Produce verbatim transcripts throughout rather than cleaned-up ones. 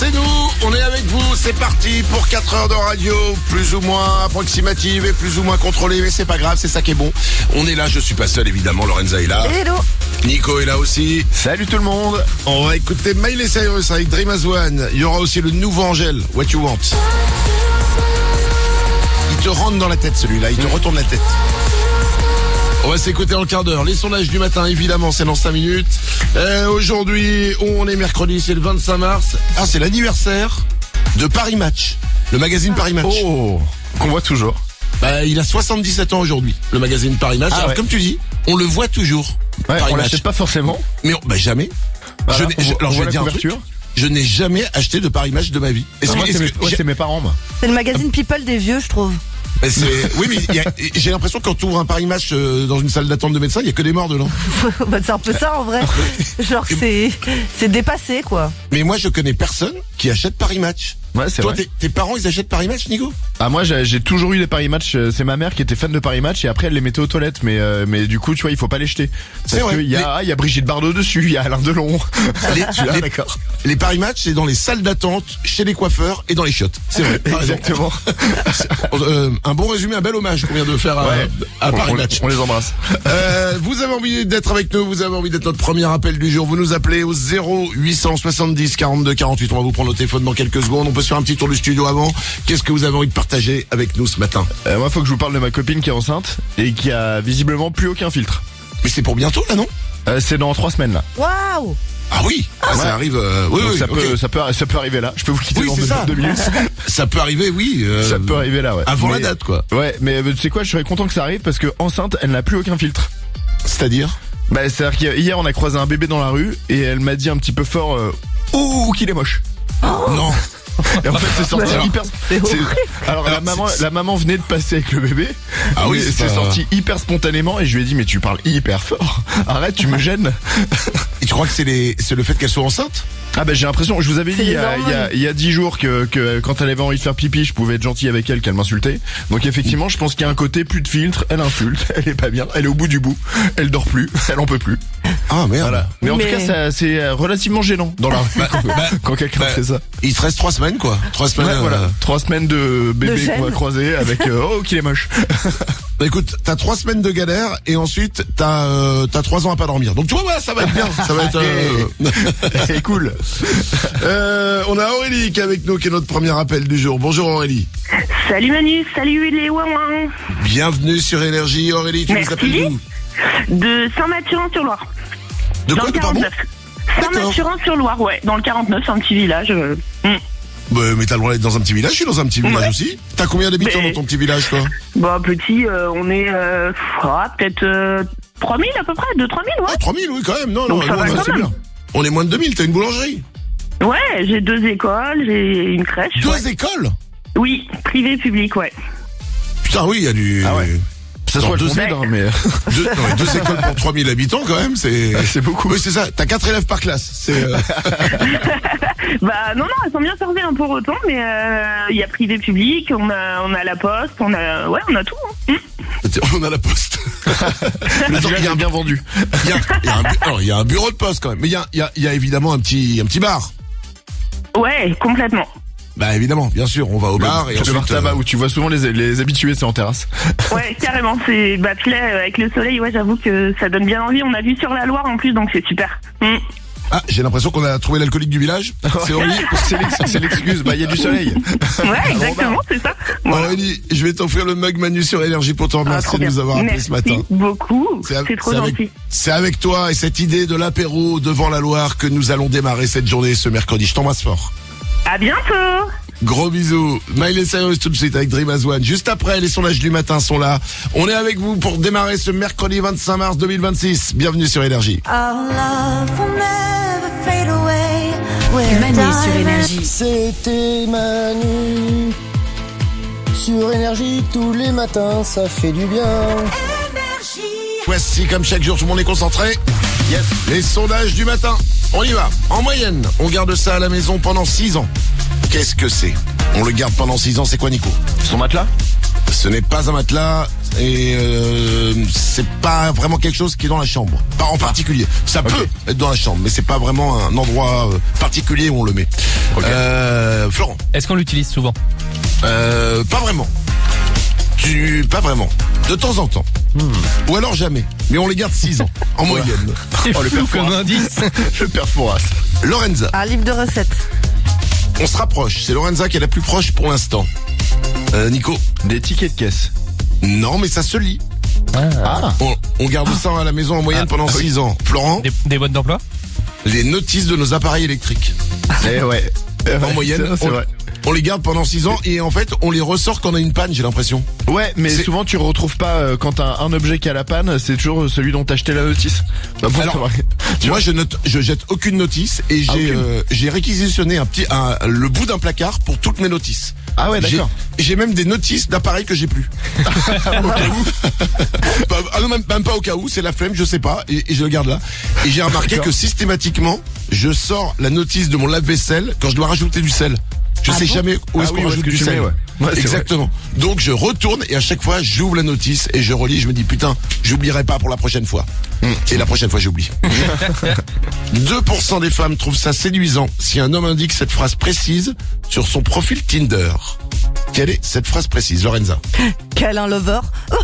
C'est nous, on est avec vous, c'est parti pour quatre heures de radio, plus ou moins approximative et plus ou moins contrôlée, mais c'est pas grave, c'est ça qui est bon. On est là, je suis pas seul évidemment, Lorenza est là. Hello. Nico est là aussi. Salut tout le monde. On va écouter Miley Cyrus avec Dream As One. Il y aura aussi le nouveau Angèle, What You Want. Il te rentre dans la tête celui-là, il te retourne la tête. On va s'écouter en quart d'heure. Les sondages du matin, évidemment, c'est dans cinq minutes. Euh, aujourd'hui, on est mercredi, c'est le vingt-cinq mars. Ah, c'est l'anniversaire de Paris Match, le magazine Paris Match. Oh, qu'on voit toujours. Bah, il a soixante-dix-sept ans aujourd'hui, le magazine Paris Match. Ah, Alors, ouais. comme tu dis, on le voit toujours. Ouais, Paris on Match. l'achète pas forcément. Mais on, bah, jamais. Voilà, je n'ai- on je- voit- alors, on je voit vais la te dire un truc. couverture. Je n'ai jamais acheté de Paris Match de ma vie. Est-ce Moi, que- c'est est-ce mes, que ouais, j'ai- c'est mes parents, moi. C'est le magazine People des vieux, je trouve. Mais c'est- oui, mais il y a- j'ai l'impression que quand tu ouvres un Paris Match euh, dans une salle d'attente de médecin, il y a que des morts dedans. Bah, c'est un peu ça en vrai. Genre c'est c'est dépassé quoi. Mais moi, je connais personne qui achète Paris Match. Ouais, c'est Toi, vrai. tes, tes parents, ils achètent Paris Match, Nico? Ah, moi, j'ai, j'ai toujours eu des Paris Match. euh, C'est ma mère qui était fan de Paris Match et après elle les mettait aux toilettes. Mais euh, mais du coup, tu vois, il faut pas les jeter. C'est Parce vrai. qu'il y a, ah, il y a Brigitte Bardot dessus, il y a Alain Delon. Les, Tu vois, les- d'accord. les Paris Match, c'est dans les salles d'attente, chez les coiffeurs et dans les chiottes. C'est vrai. t'as raison. Exactement. Euh, un bon résumé, un bel hommage qu'on vient de faire à, Ouais. à On- Paris on, Match. on les embrasse. Euh, vous avez envie d'être avec nous, vous avez envie d'être notre premier appel du jour, vous nous appelez au zéro huit cent soixante-dix quarante-deux quarante-huit. On va vous prendre au téléphone dans quelques secondes. On peut se faire un petit tour du studio avant. Qu'est-ce que vous avez envie de partager avec nous ce matin? Euh, moi, faut que je vous parle de ma copine qui est enceinte et qui a visiblement plus aucun filtre. Mais c'est pour bientôt là, non? Euh, c'est dans trois semaines là. Waouh. Ah oui, ah, Ouais. ça arrive. Euh, oui, Donc oui, ça ok. peut, ça peut, ça peut arriver là. Je peux vous quitter Oui, dans c'est deux, ça. deux minutes. Ça peut arriver, oui. euh, Ça peut arriver là, ouais. Avant la Mais- date, quoi. Ouais, mais euh, tu sais quoi, je serais content que ça arrive parce que enceinte, elle n'a plus aucun filtre. C'est-à-dire? Bah, c'est-à-dire qu'hier, on a croisé un bébé dans la rue et elle m'a dit un petit peu fort, euh, ouh, qu'il est moche. Non. Et en fait, c'est sorti Alors, hyper. c'est c'est- horrible. Alors, la Alors, maman, c'est- la maman venait de passer avec le bébé. Ah oui, Mais c'est c'est pas- sorti hyper spontanément et je lui ai dit, mais tu parles hyper fort. Arrête, tu me gênes. Et tu crois que c'est les, c'est le fait qu'elle soit enceinte? Ah bah j'ai l'impression, je vous avais dit C'est il y les a, il y a, hormones. il y a dix jours que, que quand elle avait envie de faire pipi, je pouvais être gentil avec elle, qu'elle m'insultait. Donc effectivement, je pense qu'il y a un côté plus de filtre, elle insulte, elle est pas bien, elle est au bout du bout, elle dort plus, elle en peut plus. Ah merde. Voilà. Mais en Mais- tout cas, ça, c'est euh, relativement gênant dans la rue Bah, bah, quand quelqu'un bah, fait ça. Il te reste trois semaines, quoi. Trois semaines. Ouais, euh, voilà. Trois semaines de bébé gêne. qu'on va croiser avec euh, oh qu'il est moche. Bah écoute, t'as trois semaines de galère et ensuite t'as euh, t'as trois ans à pas dormir. Donc tu vois, voilà, ça va être bien. Ça va être. Euh... C'est cool. euh, on a Aurélie qui est avec nous, qui est notre premier appel du jour. Bonjour Aurélie. Salut Manu, salut les ouin Bienvenue sur Énergie. Aurélie, tu Merci. nous appelles d'où? de Saint-Mathurin-sur-Loire. De Dans quoi, le pardon? quarante-neuf. D'accord. Saint-Mathurin-sur-Loire, ouais, dans le quarante-neuf, un petit village. euh. Hmm. Bah, mais t'as le droit d'être dans un petit village, je suis dans un petit village Ouais. aussi. T'as combien d'habitants Mais- dans ton petit village, toi? Bah petit, euh, on est euh, ah, peut-être euh, trois mille à peu près, deux trois mille, ouais. Ah, trois mille, oui, quand même. Non, Donc non, ça non, va non, quand c'est même. bien. On est moins de deux mille, t'as une boulangerie. Ouais, j'ai deux écoles, j'ai une crèche. Deux ouais. écoles? Oui, privé, public, ouais. Putain, oui, il y a du... Ah ouais. Ça Dans soit deux le fondé, hein, mais Deux, non, mais deux écoles pour trois mille habitants, quand même, c'est... c'est beaucoup. Oui, c'est ça. T'as quatre élèves par classe. C'est... euh, Bah non, non, elles sont bien servies hein, pour autant, mais euh, il y a privé, public, on a, on a la poste, on a, ouais, on a tout. Hein. Hmm. On a la poste. Le Attends, village il y a est un- bien vendu. Il y a, il y a un, bu- alors, il y a un bureau de poste quand même, mais il y a, il y a, il y a évidemment un petit, un petit bar. Ouais, complètement. Bah évidemment, bien sûr, on va au bar et le ensuite. bar tabac euh, où tu vois souvent les, les habitués, c'est en terrasse. Ouais, carrément, c'est bah puis là, avec le soleil, ouais, j'avoue que ça donne bien envie. On a vu sur la Loire en plus, donc c'est super. Hmm. Ah, j'ai l'impression qu'on a trouvé l'alcoolique du village. C'est Aurélie. C'est l'ex- c'est l'excuse, bah il y a du soleil. Ouais, exactement, c'est ça. Voilà. Aurélie, je vais t'offrir le mug Manu sur Énergie pour te Ah, remercier trop de bien. nous avoir appelé Merci ce matin. beaucoup. av- C'est trop c'est gentil. avec, c'est avec toi et cette idée de l'apéro devant la Loire que nous allons démarrer cette journée ce mercredi. Je t'embrasse fort. À bientôt. Gros bisous. Miley Cyrus tout de suite avec Dream As One. Juste après, les sondages du matin sont là. On est avec vous pour démarrer ce mercredi vingt-cinq mars deux mille vingt-six. Bienvenue sur Énergie. Manu sur Énergie. C'était Manu sur Énergie tous les matins, ça fait du bien. Voici, comme chaque jour, tout le monde est concentré. Yes. Les sondages du matin. On y va. En moyenne, on garde ça à la maison pendant six ans. Qu'est-ce que c'est? On le garde pendant six ans, c'est quoi, Nico? Son matelas? Ce n'est pas un matelas, et euh, c'est pas vraiment quelque chose qui est dans la chambre. Pas en particulier. Ça Okay. peut être dans la chambre, mais c'est pas vraiment un endroit euh, particulier où on le met. Okay. Euh, Florent. Est-ce qu'on l'utilise souvent? Euh, pas vraiment. Tu, pas vraiment. De temps en temps. Hmm. Ou alors jamais. Mais on les garde six ans, en moyenne. C'est Oh, le flou père comme Fouras. indice. Le père Fouras. Lorenza. Un livre de recettes. On se rapproche. C'est Lorenza qui est la plus proche pour l'instant. Euh, Nico. Des tickets de caisse. Non, mais ça se lit. Ah. On, on garde ça à la maison en moyenne Ah, pendant six ans. Florent. Des, des boîtes d'emploi? Les notices de nos appareils électriques. Eh ouais. En moyenne, c'est, c'est on, vrai. on les garde pendant six ans et en fait, on les ressort quand on a une panne, j'ai l'impression. Ouais, mais C'est- souvent tu retrouves pas euh, quand t'as un objet qui a la panne, c'est toujours celui dont t'as acheté la notice. Bah bon, Alors, c'est vrai. Tu Moi, je note, je jette aucune notice et Ah, j'ai aucune. euh, j'ai réquisitionné un petit un, le bout d'un placard pour toutes mes notices. Ah ouais, J'ai- d'accord. J'ai même des notices d'appareils que j'ai plus. Au cas où. Bah, ah non, même, même pas au cas où, c'est la flemme, je sais pas, et, et je le garde là. Et j'ai remarqué D'accord. que systématiquement, je sors la notice de mon lave-vaisselle quand je dois rajouter du sel. Je Ah sais bon jamais où Ah est-ce oui, qu'on où rajoute est-ce que du tu sel. mets, ouais. Ouais, c'est Exactement. Donc je retourne et à chaque fois j'ouvre la notice et je relis. Je me dis putain, j'oublierai pas pour la prochaine fois. Et la prochaine fois j'oublie. deux pour cent des femmes trouvent ça séduisant si un homme indique cette phrase précise sur son profil Tinder. Quelle est cette phrase précise, Lorenza? Câlin lover.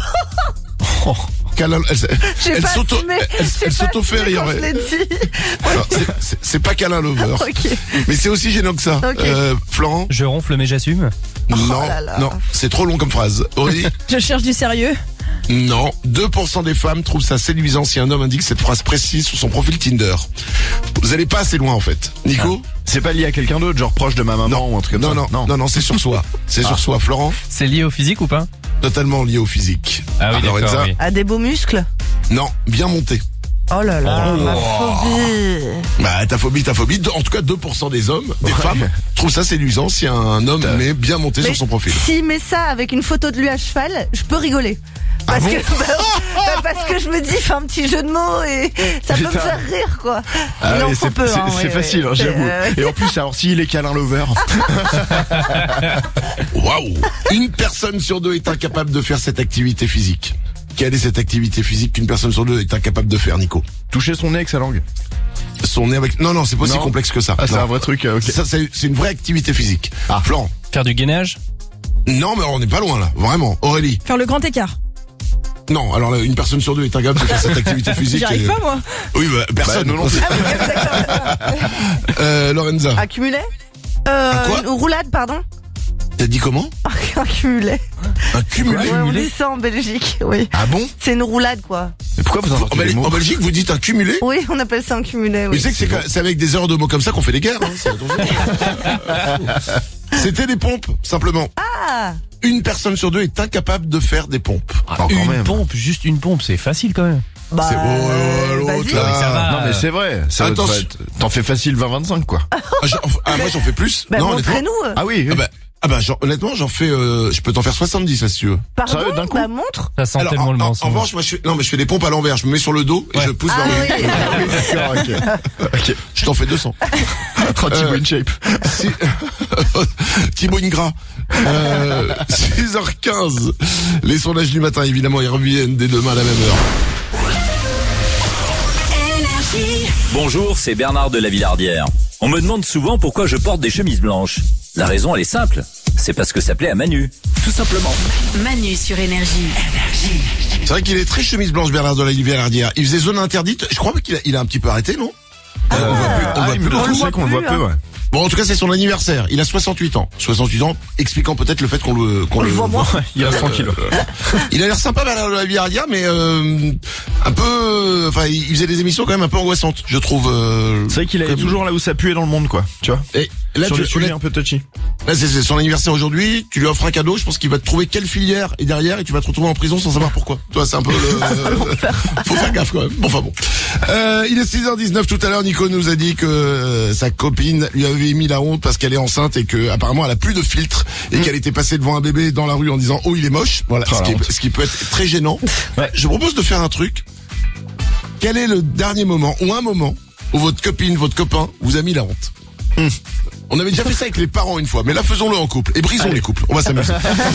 Câlin- Elle, J'ai elle pas s'auto, assumé. elle, elle J'ai pas s'auto fait assumé rire. quand je l'ai dit. Alors, c'est- c'est- C'est pas câlin lover. Ok. Mais c'est aussi gênant que ça. Ok. Euh, Florent? Je ronfle mais j'assume. Non, là là. non, c'est trop long comme phrase. Aurélie? Je cherche du sérieux. Non, deux pour cent des femmes trouvent ça séduisant si un homme indique cette phrase précise sur son profil Tinder. Vous allez pas assez loin en fait. Nico? C'est pas lié à quelqu'un d'autre, genre proche de ma maman ou un truc comme non, ça. non, non, non, non, c'est sur soi. C'est sur soi. Florent? C'est lié au physique ou pas? Totalement lié au physique. Ah oui, Lorenza? d'accord. Oui. À des beaux muscles. Non, bien monté. Oh là là, ma phobie. Bah, ta phobie, ta phobie. En tout cas, deux pour cent des hommes, des Ouais. femmes, trouvent ça séduisant si un homme Putain. met bien monté Mais sur son profil. s'il met ça avec une photo de lui à cheval, je peux rigoler. Parce bon que bah, bah, parce que je me dis, fais un petit jeu de mots et ça peut me Putain. faire rire quoi. Ah Il en ouais, faut c'est peu, c'est- hein, c'est ouais, facile, ouais. hein, j'avoue. Euh, Et en plus, alors s'il est câlin lover. Waouh! Une personne sur deux est incapable de faire cette activité physique. Quelle est cette activité physique qu'une personne sur deux est incapable de faire, Nico? Toucher son nez avec sa langue. Son nez avec... Non, non, c'est pas aussi Non. complexe que ça. Ah, c'est Non. un vrai truc, euh, ok. Ça, c'est c'est une vraie activité physique. Ah. Florent? Faire du gainage? Non, mais on n'est pas loin là, vraiment. Aurélie? Faire le grand écart. Non, alors là, une personne sur deux est incapable de faire cette activité physique. J'y arrive et- pas, moi. Oui, bah, personne. Bah, non, non, c'est- euh, Lorenza, Accumulé euh, Un quoi une roulade, pardon. t'as dit comment? Un cumulé. Un cumulé? Ouais, on dit ça en Belgique, oui. Ah bon? C'est une roulade quoi. Mais pourquoi vous en, inventez Bel- les mots en Belgique, vous dites un cumulé? Oui, on appelle ça un cumulé, Mais oui. tu sais que c'est quand- c'est avec des heures de mots comme ça qu'on fait les guerres. Hein, c'est- attention. C'était des pompes, simplement. Ah, Une personne sur deux est incapable de faire des pompes. Ah, quand une même. pompe, juste une pompe, c'est facile quand même. bah, C'est beau, euh, l'autre, vas-y. là. Mais ça va. Non mais c'est vrai, ça Attends, doit être- t'en fais facile vingt vingt-cinq quoi. Ah, j'en- ah, moi j'en fais plus. Bah, non, honnêtement. montrez-nous. Ah oui, Ah bah, ah bah genre, honnêtement, j'en fais. Euh, je peux t'en faire soixante-dix, ça, si tu veux. Pardon, Sérieux, d'un coup bah montre. Ça sent Alors, tellement en, le en- en mensonge. revanche, moi, je fais, non, mais je fais des pompes à l'envers. Je me mets sur le dos et Ouais. je pousse Ah vers le. oui. Ah oui, d'accord, ok. Ok. Je t'en fais deux cents. Tranquille, Euh, in shape. Si... Thibaut Ingra. Euh, six heures quinze. Les sondages du matin, évidemment, ils reviennent dès demain à la même heure. Bonjour, c'est Bernard de la Villardière. On me demande souvent pourquoi je porte des chemises blanches. La raison, elle est simple. C'est parce que ça plaît à Manu. Tout simplement. Manu sur Énergie. C'est vrai qu'il est très chemise blanche, Bernard de la Villardière. Il faisait zone interdite. Je crois qu'il a, il a un petit peu arrêté, non? Euh, on voit plus, on Ah, voit il plus me le le truc. sait qu'on le voit plus, peu, ouais. Bon, en tout cas, c'est son anniversaire. Il a soixante-huit ans. soixante-huit ans, expliquant peut-être le fait qu'on le, qu'on On le voit moins. Il reste tranquille. Il a l'air sympa, Bernard de la Villardière, mais euh, un peu, enfin, il faisait des émissions quand même un peu angoissantes, je trouve. Euh, C'est vrai qu'il est comme- toujours là où ça puait dans le monde quoi, tu vois. Et là, Sur tu, les sujets là, un peu touchy. là, c'est c'est son anniversaire aujourd'hui. Tu lui offres un cadeau. Je pense qu'il va te trouver quelle filière est derrière et tu vas te retrouver en prison sans savoir pourquoi. Toi, c'est un peu le. Faut faire gaffe quand même. Bon, enfin bon. Euh, il est six heures dix-neuf tout à l'heure. Nico nous a dit que euh, sa copine lui avait mis la honte parce qu'elle est enceinte et que apparemment elle a plus de filtre et qu'elle était passée devant un bébé dans la rue en disant oh il est moche. Voilà, Oh, ce, la qui est- honte. ce qui peut être très gênant. Ouais. Je propose de faire un truc. Quel est le dernier moment ou un moment où votre copine, votre copain vous a mis la honte? On avait déjà fait ça avec les parents une fois, mais là faisons-le en couple et brisons Allez. les couples. On va s'amuser.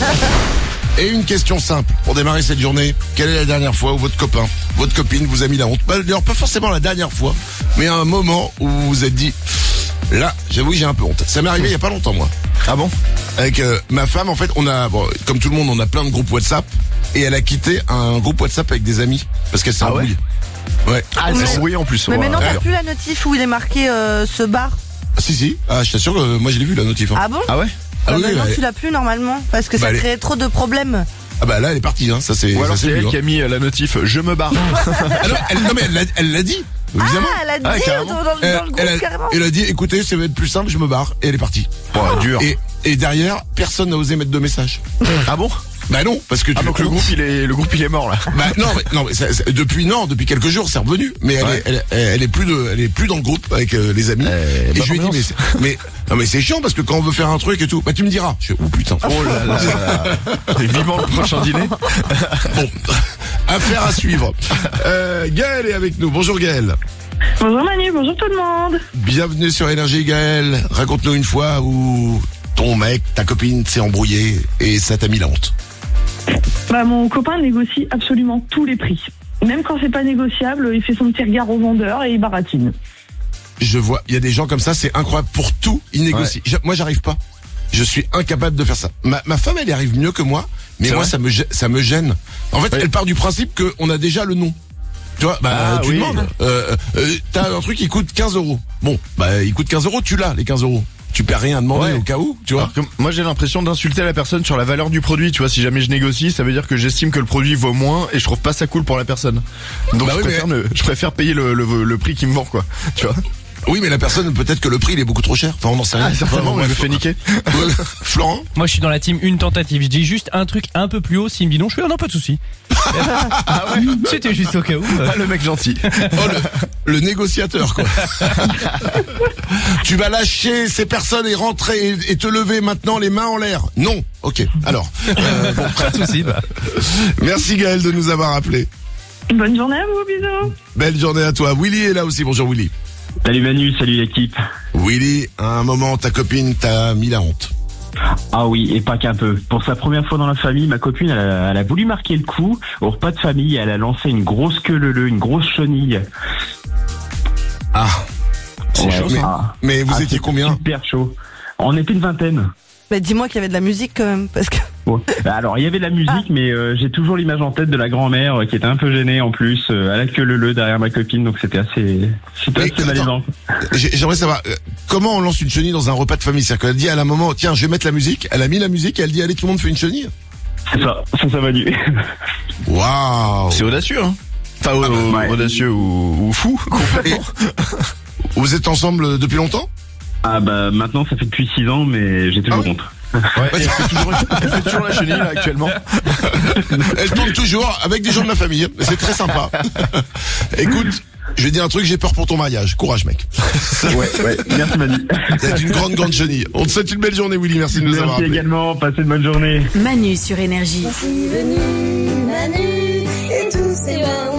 Et une question simple pour démarrer cette journée. Quelle est la dernière fois où votre copain, votre copine vous a mis la honte? Bah, d'ailleurs, pas forcément la dernière fois, mais à un moment où vous vous êtes dit, là, j'avoue que j'ai un peu honte. Ça m'est arrivé il y a pas longtemps, moi. Ah bon? Avec euh, ma femme, en fait, on a, bon, comme tout le monde, on a plein de groupes WhatsApp, et elle a quitté un groupe WhatsApp avec des amis parce qu'elle s'est Ah ouais embrouillée. Ouais. Ah, Mais- c'est oui en plus. Mais ouais. maintenant, t'as ouais. plus la notif où il est marqué euh, ce bar. Ah, si si. Ah, je t'assure que euh, moi je l'ai vu la notif. Hein. Ah bon? Ah ouais? Ah Bah, oui, maintenant, elle- tu l'as plus normalement parce que Bah, ça elle est- crée trop de problèmes. Ah bah là elle est partie. Hein. Ça c'est. Ou alors ça, c'est vu, elle hein. qui a mis euh, la notif je me barre. Ah non, elle, non mais elle l'a, elle l'a dit. Évidemment. Ah, elle a dit Ah, dans, carrément. dans, dans Elle, le groupe elle a, carrément. elle a dit, écoutez, ça va être plus simple, je me barre, et elle est partie. Oh, dur. Et, et derrière, personne n'a osé mettre de message. Ah bon? Bah non, parce que tu Ah donc le groupe il est le groupe il est mort là. Bah non, mais, non, mais ça- ça- depuis non, depuis quelques jours, c'est revenu. Mais elle, Ouais. est, elle, elle, elle est plus de, elle est plus dans le groupe avec euh, les amis. Euh, et bah, je lui ai dit, mais, ambiance. c'est- mais non, mais c'est chiant parce que quand on veut faire un truc et tout, bah tu me diras. Je fais, oh putain. Oh là là là. Et vivement le prochain dîner. Bon, affaire à suivre. Euh, Gaël est avec nous. Bonjour Gaël. Bonjour Manu, bonjour tout le monde. Bienvenue sur Énergie Gaël. Raconte-nous une fois où ton mec, ta copine s'est embrouillée et ça t'a mis la honte. Bah, mon copain négocie absolument tous les prix. Même quand c'est pas négociable, il fait son petit regard au vendeur et il baratine. Je vois, il y a des gens comme ça, c'est incroyable. Pour tout, ils négocient. Ja- Moi, j'arrive pas. Je suis incapable de faire ça. Ma, ma femme, elle y arrive mieux que moi, mais C'est moi, vrai ça me, gê- ça me gêne. En fait, Oui. elle part du principe qu'on a déjà le nom. Tu vois, bah, Ah, tu oui. demandes. Euh, euh, t'as un truc qui coûte quinze euros. Bon, bah, il coûte quinze euros, tu l'as, les quinze euros. Tu perds rien à demander Ouais. au cas où, tu vois. Alors que moi j'ai l'impression d'insulter la personne sur la valeur du produit, tu vois, si jamais je négocie, ça veut dire que j'estime que le produit vaut moins et je trouve pas ça cool pour la personne. Donc Bah je, oui, préfère mais- ne- je préfère payer le, le, le prix qui me vend quoi, tu vois. Oui, mais la personne, peut-être que le prix, il est beaucoup trop cher. Enfin, on n'en sait rien. Ah, certainement, Enfin, je me bref. fais niquer. Ouais. Florent? Moi, je suis dans la team une tentative. Je dis juste un truc un peu plus haut. S'il me dit non, je fais ah non, pas de souci. Ah ouais. C'était juste au cas où. Ah, le mec gentil. Oh, le, le négociateur, quoi. Tu vas lâcher ces personnes et rentrer et, et te lever maintenant les mains en l'air. Non. Ok. Alors. euh, bon, Pas de souci. Bah. merci Gaël de nous avoir appelé. Bonne journée à vous, bisous. Belle journée à toi. Willy est là aussi. Bonjour Willy. Salut Manu, salut l'équipe. Willy, à un moment, ta copine t'a mis la honte. Ah oui, et pas qu'un peu. Pour sa première fois dans la famille, ma copine, elle a, elle a voulu marquer le coup. Au repas de famille, elle a lancé une grosse queue leu, une grosse chenille. Ah. C'est Ouais, chaud, mais, ah. mais vous Ah, étiez c'était combien? Super chaud. On était une vingtaine. Mais dis-moi qu'il y avait de la musique quand même parce que. Bon. Alors, il y avait de la musique, Ah. mais euh, j'ai toujours l'image en tête de la grand-mère euh, qui était un peu gênée en plus. Euh, elle a queue leu derrière ma copine, donc c'était assez, c'était Mais assez attends. malaisant. J'ai- J'aimerais savoir, euh, comment on lance une chenille dans un repas de famille? C'est-à-dire qu'elle dit à la maman, tiens, je vais mettre la musique. Elle a mis la musique et elle dit, allez, tout le monde fait une chenille. C'est ça, c'est ça Manu. Waouh. C'est audacieux hein. Enfin Ah bah, ouais. audacieux ou, ou fou complètement. Vous êtes ensemble depuis longtemps? Ah bah maintenant, ça fait depuis six ans, mais j'ai toujours Ah oui. honte. Ouais, et elle, fait toujours, elle fait toujours la chenille là actuellement. Elle tourne toujours avec des gens de ma famille. C'est très sympa. Écoute, je vais dire un truc, j'ai peur pour ton mariage. Courage, mec. Ouais, ouais. Merci Manu. C'est une grande, grande chenille. On te souhaite une belle journée, Willy. Merci de nous avoir Merci appelés. également. Passez une bonne journée. Manu sur Énergie. Voici venu Manu et tous ses ouin-ouin.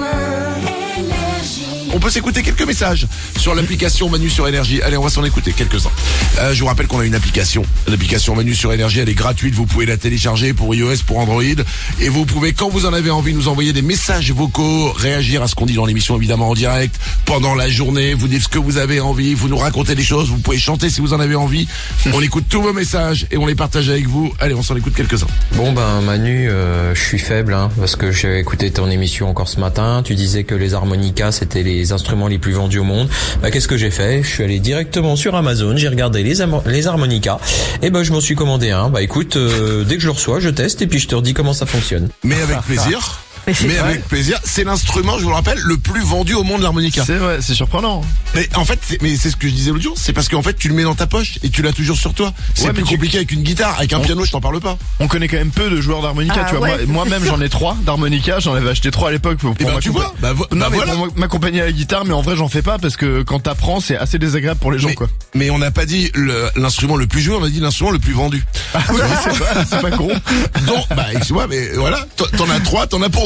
Énergie. On peut s'écouter quelques messages sur l'application Manu sur Énergie. Allez, on va s'en écouter quelques-uns. Euh, je vous rappelle qu'on a une application. L'application Manu sur Énergie, elle est gratuite. Vous pouvez la télécharger pour iOS, pour Android. Et vous pouvez, quand vous en avez envie, nous envoyer des messages vocaux, réagir à ce qu'on dit dans l'émission, évidemment en direct, pendant la journée. Vous dites ce que vous avez envie, vous nous racontez des choses. Vous pouvez chanter si vous en avez envie. On écoute tous vos messages et on les partage avec vous. Allez, on s'en écoute quelques-uns. Bon ben Manu, euh, je suis faible hein, parce que j'ai écouté ton émission encore ce matin. Tu disais que les harmonicas c'était les instruments les plus vendus au monde. Bah qu'est-ce que j'ai fait? Je suis allé directement sur Amazon, j'ai regardé les amo- les harmonicas et ben je m'en suis commandé un. Bah écoute, euh, dès que je le reçois, je teste et puis je te redis comment ça fonctionne. Mais avec plaisir. Mais c'est Mais vrai. avec plaisir. C'est l'instrument, je vous le rappelle, le plus vendu au monde, l'harmonica. C'est vrai, c'est surprenant. Mais en fait, c'est, mais c'est ce que je disais l'autre jour, c'est parce qu'en fait, tu le mets dans ta poche et tu l'as toujours sur toi. C'est Ouais, plus mais tu- compliqué avec une guitare, avec un On- piano, je t'en parle pas. On connaît quand même peu de joueurs d'harmonica, Ah tu vois. ouais, Moi- c'est Moi-même, sûr. j'en ai trois d'harmonica. J'en avais acheté trois à l'époque pour, Et pour ben tu m'accompa- vois, bah, vo- Non, bah mais voilà. pour m'accompagner à la guitare, mais en vrai, j'en fais pas parce que quand t'apprends, c'est assez désagréable pour les gens, Mais, quoi. mais on n'a pas dit le- l'instrument le plus joué, on a dit l'instrument le plus vendu. Ah oui, c'est pas, c'est pas con. Donc, bah excuse-moi, mais voilà, t'en t'en as trois, t'en as pour nous.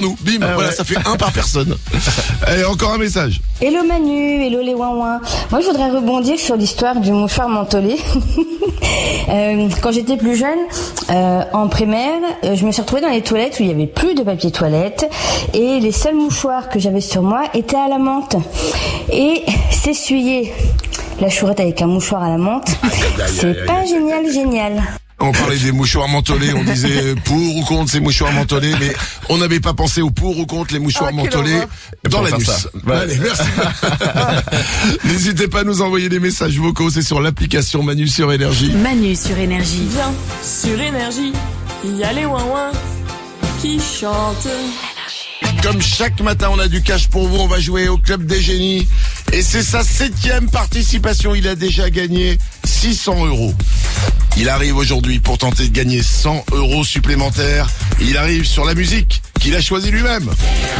nous. Bim, Ah voilà, ouais. ça fait un par personne. Allez, encore un message. Hello Manu, hello les ouin-ouin. Moi je voudrais rebondir sur l'histoire du mouchoir mentholé. euh, quand j'étais plus jeune, euh, en primaire, euh, je me suis retrouvée dans les toilettes où il y avait plus de papier toilette et les seuls mouchoirs que j'avais sur moi étaient à la menthe. Et s'essuyer la chourette avec un mouchoir à la menthe, c'est pas génial, génial. On parlait des mouchoirs mentholés, on disait pour ou contre ces mouchoirs mentholés, mais on n'avait pas pensé au pour ou contre les mouchoirs Ah, quelle mentholés horreur. dans Pour faire l'anus. ça. Ouais. Allez, merci. N'hésitez pas à nous envoyer des messages vocaux, c'est sur l'application Manu sur Énergie. Manu sur Énergie. Viens sur Énergie, il y a les ouin-ouin qui chantent. Comme chaque matin, on a du cash pour vous. On va jouer au Club des Génies. Et c'est sa septième participation. Il a déjà gagné six cents euros. Il arrive aujourd'hui pour tenter de gagner cent euros supplémentaires. Il arrive sur la musique qu'il a choisie lui-même.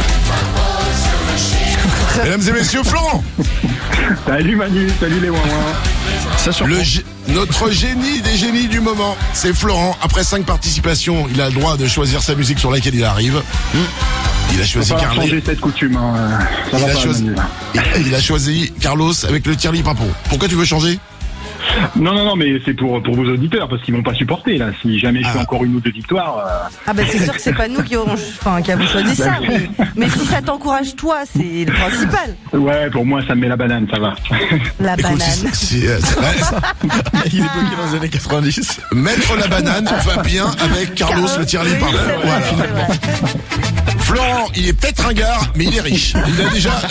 Mesdames et messieurs, Florent. Salut Manu, salut les ouin-ouin. Ça surprend. Le gé- notre génie des génies du moment, c'est Florent. Après cinq participations, il a le droit de choisir sa musique sur laquelle il arrive. Il a choisi Faut pas Carlos. changer cette coutume, hein. Ça Il va a, pas, choisi, Manu, là. il, il a choisi Carlos avec le Tirli Pimpon. Pourquoi tu veux changer? Non, non, non, mais c'est pour, pour vos auditeurs, parce qu'ils vont pas supporter, là. Si jamais je fais Ah. encore une ou deux victoires, euh, Ah ben c'est sûr que c'est pas nous qui aurons, enfin qui avons choisi ça. Mais, mais si ça t'encourage toi, c'est le principal. ouais, pour moi, ça me met la banane, ça va. La Écoute, banane. c'est- c'est- euh, c'est- Il est bloqué dans les années quatre-vingt-dix. mettre la banane va bien avec Carlos le Tirli Oui, Pimpon. c'est vrai, Voilà. c'est vrai. Florent, il est peut-être ringard, mais il est riche. Il a déjà,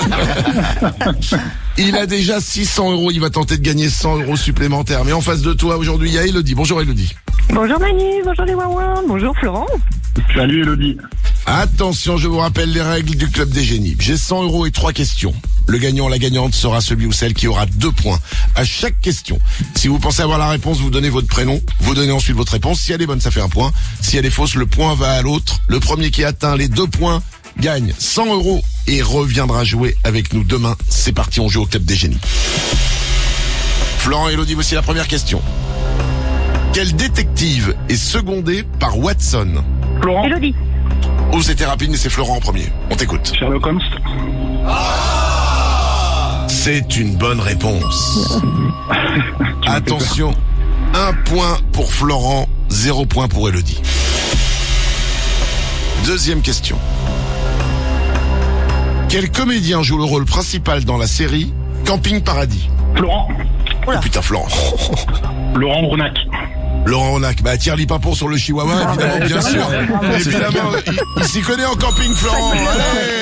il a déjà six cents euros. Il va tenter de gagner cent euros supplémentaires. Mais en face de toi aujourd'hui, il y a Elodie. Bonjour Elodie. Bonjour Manu, bonjour les ouin-ouin, bonjour Florent. Salut Elodie. Attention, je vous rappelle les règles du Club des Génies. J'ai cent euros et trois questions. Le gagnant, la gagnante sera celui ou celle qui aura deux points à chaque question. Si vous pensez avoir la réponse, vous donnez votre prénom, vous donnez ensuite votre réponse. Si elle est bonne, ça fait un point. Si elle est fausse, le point va à l'autre. Le premier qui atteint les deux points gagne cent euros et reviendra jouer avec nous demain. C'est parti, on joue au Club des Génies. Florent et Elodie, voici la première question. Quel détective est secondé par Watson? Florent. Elodie. Oh, c'était rapide, mais c'est Florent en premier. On t'écoute. Sherlock Holmes. C'est une bonne réponse. Attention, un point pour Florent, zéro point pour Elodie. Deuxième question. Quel comédien joue le rôle principal dans la série Camping Paradis? Florent. Oh putain, Florent. Laurent Bronac. Laurent Onac, bah Thierry Pimpon sur le chihuahua, évidemment, bien sûr. Évidemment, il, il s'y connaît en camping, Florent. Allez.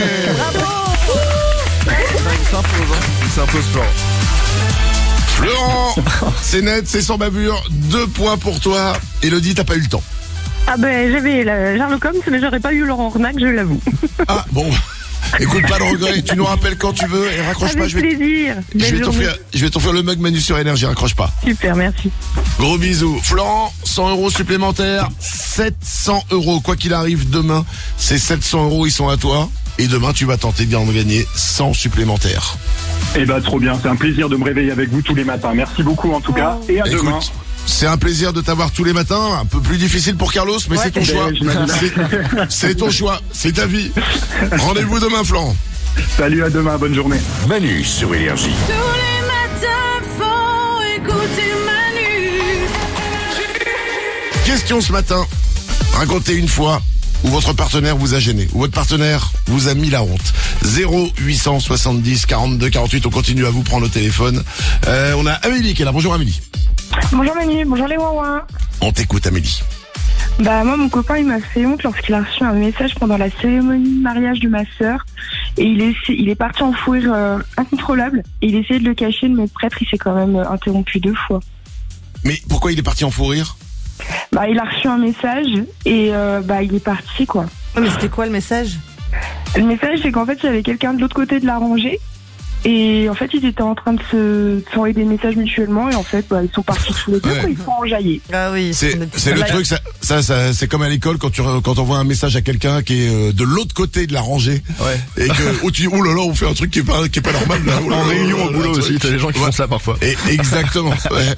Il s'impose, hein. Il s'impose Florent. Florent, c'est net, c'est sans bavure. Deux points pour toi. Elodie, t'as pas eu le temps. Ah ben j'avais la Sherlock Holmes, mais j'aurais pas eu Laurent Ornac, je l'avoue. Ah, bon. Écoute, pas de regret. Tu nous rappelles quand tu veux et raccroche Avec pas. Je vais, plaisir. je Belle vais journée. t'offrir, je vais t'offrir le mug Manu sur Énergie. Raccroche pas. Super, merci. Gros bisous. Florent, cent euros supplémentaires. sept cents euros. Quoi qu'il arrive demain, ces sept cents euros, ils sont à toi. Et demain, tu vas tenter bien de gagner cent supplémentaires. Eh ben, trop bien. C'est un plaisir de me réveiller avec vous tous les matins. Merci beaucoup, en tout cas. Et à demain. Écoute, c'est un plaisir de t'avoir tous les matins. Un peu plus difficile pour Carlos, mais Ouais, c'est ton c'est- choix. j'imagine. C'est- C'est ton choix. C'est ta vie. Rendez-vous demain, Florent. Salut, à demain. Bonne journée. Manu sur Énergie. Tous les matins, faut écouter Manu. Question ce matin. Racontez une fois où votre partenaire vous a gêné, où votre partenaire vous a mis la honte. zéro huit cent soixante-dix quarante-deux quarante-huit, on continue à vous prendre au téléphone. Euh, on a Amélie qui est là. Bonjour Amélie. Bonjour Manu, bonjour les ouin-ouin. On t'écoute Amélie. Bah moi mon copain il m'a fait honte lorsqu'il a reçu un message pendant la cérémonie de mariage de ma sœur et il est il est parti en fou rire euh, incontrôlable et il essayait de le cacher, mais le prêtre il s'est quand même euh, interrompu deux fois. Mais pourquoi il est parti en fou rire? Bah il a reçu un message et euh, bah il est parti quoi. Ouais, mais c'était quoi le message? Le message c'est qu'en fait il y avait quelqu'un de l'autre côté de la rangée et en fait ils étaient en train de se de s'envoyer des messages mutuellement et en fait bah, ils sont partis tous les deux Ouais. quoi, ils sont enjaillés. Ah oui. C'est c'est le La- truc, ça, ça, ça c'est comme à l'école quand tu re- quand on voit un message à quelqu'un qui est euh, de l'autre côté de la rangée Ouais. et que où tu dis oh là là on fait un truc qui est pas qui est pas normal là. Oh là En là, réunion oh au là là, boulot un aussi, truc. t'as des gens qui Ouais. font ça parfois. Et exactement. Ouais.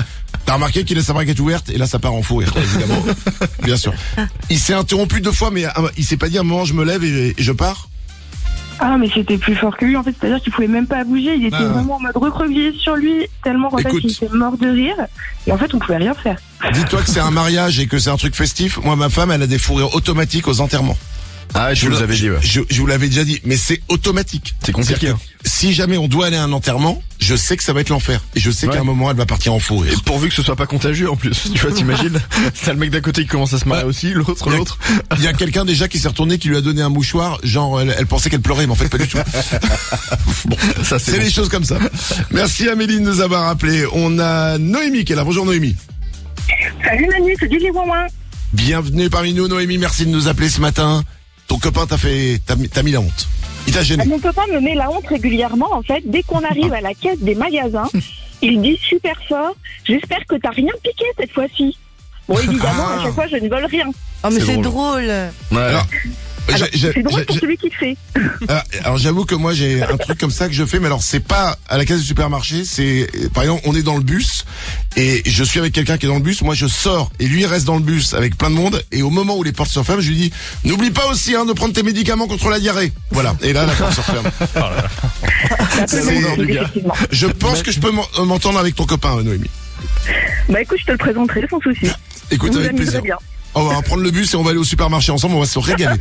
T'as remarqué qu'il laisse sa braguette ouverte et là ça part en fou rire, évidemment. Bien sûr. Il s'est interrompu deux fois mais euh, il s'est pas dit à un moment je me lève et, et je pars. Ah, mais c'était plus fort que lui, en fait, c'est-à-dire qu'il pouvait même pas bouger, il était Ah. vraiment en mode recroquevillé sur lui, tellement qu'en fait, Écoute. il était mort de rire, et en fait, on pouvait rien faire. Dis-toi que c'est un mariage et que c'est un truc festif. Moi ma femme elle a des fous rires automatiques aux enterrements. Ah, je vous le- avais dit, ouais. Je, je vous l'avais déjà dit, mais c'est automatique. C'est compliqué, C'est-à-dire que Si jamais on doit aller à un enterrement, je sais que ça va être l'enfer. Et je sais Ouais. qu'à un moment, elle va partir en fou Et rire. pourvu que ce soit pas contagieux en plus, tu vois, t'imagines. T'as le mec d'à côté qui commence à se marrer Ouais. aussi, l'autre, Il y a- l'autre. Il y a quelqu'un déjà qui s'est retourné, qui lui a donné un mouchoir, genre elle, elle pensait qu'elle pleurait, mais en fait pas du tout. Bon, Ça, c'est c'est des bon. choses comme ça. Merci Amélie de nous avoir appelé. On a Noémie qui est là. Bonjour Noémie. Salut Manu, c'est Lily Ouin. Bienvenue parmi nous Noémie, merci de nous appeler ce matin. Ton copain t'a fait, t'a, mis- t'a mis la honte. Il t'a gêné. Mon copain me met la honte régulièrement, en fait. Dès qu'on arrive à la caisse des magasins, il dit super fort, j'espère que t'as rien piqué cette fois-ci. Bon, évidemment, Ah. à chaque fois, je ne vole rien. Oh, mais C'est c'est drôle. drôle. Ouais. Alors, Alors, j'ai- j'ai- c'est drôle j'ai- pour j'ai- celui qui le fait. Ah, alors j'avoue que moi j'ai un truc comme ça que je fais, mais alors c'est pas à la caisse du supermarché, c'est par exemple on est dans le bus et je suis avec quelqu'un qui est dans le bus, moi je sors et lui il reste dans le bus avec plein de monde et au moment où les portes se referment, je lui dis n'oublie pas aussi hein, de prendre tes médicaments contre la diarrhée. Voilà, et là la porte se referme. C'est C'est- bon, effectivement. Je pense que je peux m'en- m'entendre avec ton copain euh, Noémie. Bah écoute, je te le présenterai sans souci. Écoute Vous avec amuserez plaisir. bien. On va prendre le bus et on va aller au supermarché ensemble, on va se régaler.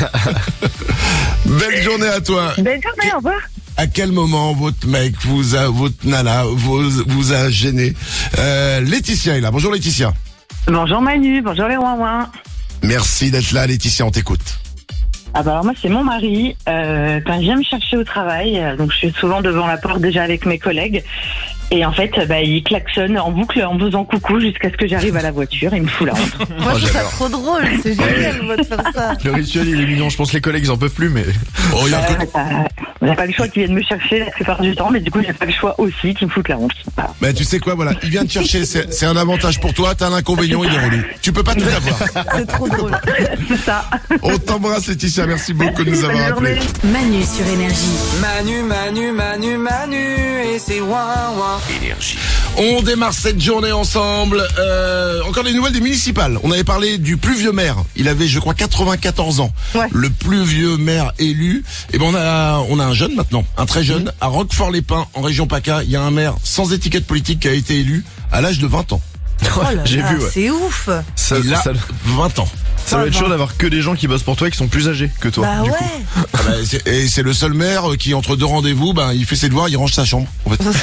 Belle journée à toi. Belle journée, au revoir. À quel moment votre mec vous a, votre nana vous, vous a gêné? Euh, Laetitia est là. Bonjour Laetitia. Bonjour Manu, bonjour les ouin-ouin. Merci d'être là Laetitia, on t'écoute. Ah bah alors moi c'est mon mari, euh, quand il vient me chercher au travail, euh, donc je suis souvent devant la porte déjà avec mes collègues, et en fait bah, il klaxonne en boucle en me faisant coucou jusqu'à ce que j'arrive à la voiture et il me fout la honte. Moi, je trouve ça trop drôle. C'est génial, moi, de faire ça. Le rituel il est mignon, je pense que les collègues ils en peuvent plus, mais. Oh, il y a un Euh, côté- bah, on n'a pas le choix qu'ils viennent me chercher la plupart du temps, mais du coup j'ai pas le choix aussi qu'ils me foutent la honte. Voilà. Bah tu sais quoi, voilà, il vient te chercher, c'est c'est un avantage pour toi, t'as un inconvénient, il est relou. Tu peux pas tout avoir. C'est trop drôle. C'est ça. On t'embrasse Laetitia, merci beaucoup de nous avoir Bonne appelés. journée. Manu sur Énergie. Manu, Manu, Manu, Manu, et c'est ouin ouin. Énergie. On démarre cette journée ensemble. Euh, encore des nouvelles des municipales. On avait parlé du plus vieux maire. Il avait, je crois, quatre-vingt-quatorze ans. Ouais. Le plus vieux maire élu. Et ben on a, on a un jeune maintenant, un très jeune, à Roquefort-les-Pins, en région PACA. Il y a un maire sans étiquette politique qui a été élu à l'âge de vingt ans. Oh là J'ai là, vu, ouais. C'est ouf. Ça, Il a ça, vingt ans. ça doit être chaud d'avoir que des gens qui bossent pour toi et qui sont plus âgés que toi. Bah du ouais. coup. Ah bah, c'est- et c'est le seul maire qui, entre deux rendez-vous, ben, il fait ses devoirs, il range sa chambre. En fait.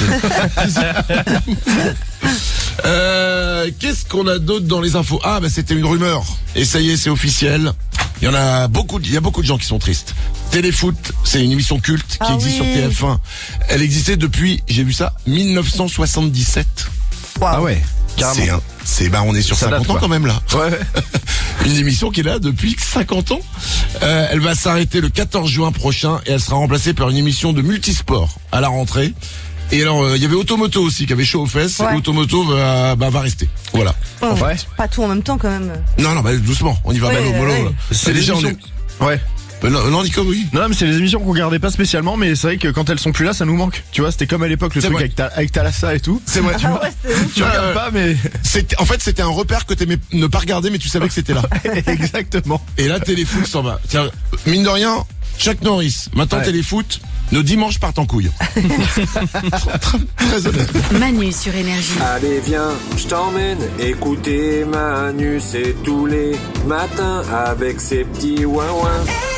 euh, Qu'est-ce qu'on a d'autre dans les infos? Ah, bah, c'était une rumeur. Et ça y est, c'est officiel. Il y en a beaucoup, de- il y a beaucoup de gens qui sont tristes. Téléfoot, c'est une émission culte qui Ah existe oui. sur T F un. Elle existait depuis, j'ai vu ça, mille neuf cent soixante-dix-sept. Waouh. Ah ouais. C'est Carrément. un, c'est, bah, on est sur Ça date, cinquante ans quoi. quand même là. Ouais. Une émission qui est là depuis cinquante ans. Euh, elle va s'arrêter le quatorze juin prochain et elle sera remplacée par une émission de multisport à la rentrée. Et alors, euh, il y avait Automoto aussi qui avait chaud aux fesses. Ouais. Et Automoto va, bah, va rester. Voilà. Oh, Ouais. Pas tout en même temps, quand même. Non, non, bah, doucement. On y va Ouais, mal au mollo. ouais. là. C'est déjà, des on émissions. est- Ouais. Euh, Non, non, Nico, oui. Non, mais c'est les émissions qu'on regardait pas spécialement, mais c'est vrai que quand elles sont plus là, ça nous manque. Tu vois, c'était comme à l'époque le C'est truc vrai. avec, ta, avec Thalassa et tout. C'est vrai. Ah ouais, c'est ouf. Tu regardes Euh, pas, mais C'était, en fait, c'était un repère que t'aimais ne pas regarder, mais tu savais que c'était là. exactement. Et là, Téléfoot s'en va. Tiens, mine de rien, Chuck Norris. Maintenant, Ouais. Téléfoot, nos dimanches partent en couille. Très honnête. Manu sur Énergie. Allez viens, je t'emmène écouter Manu, c'est tous les matins avec ses petits ouin ouin.